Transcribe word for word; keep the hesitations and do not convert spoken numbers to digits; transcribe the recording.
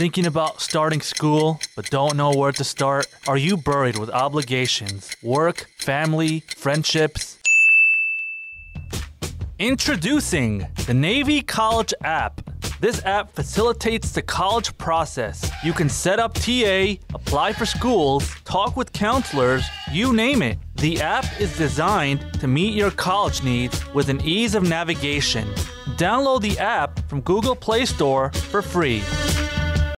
Thinking about starting school, but don't know where to start? Are you buried with obligations, work, family, friendships? Introducing the Navy College app. This app facilitates the college process. You can set up T A, apply for schools, talk with counselors, you name it. The app is designed to meet your college needs with an ease of navigation. Download the app from Google Play Store for free.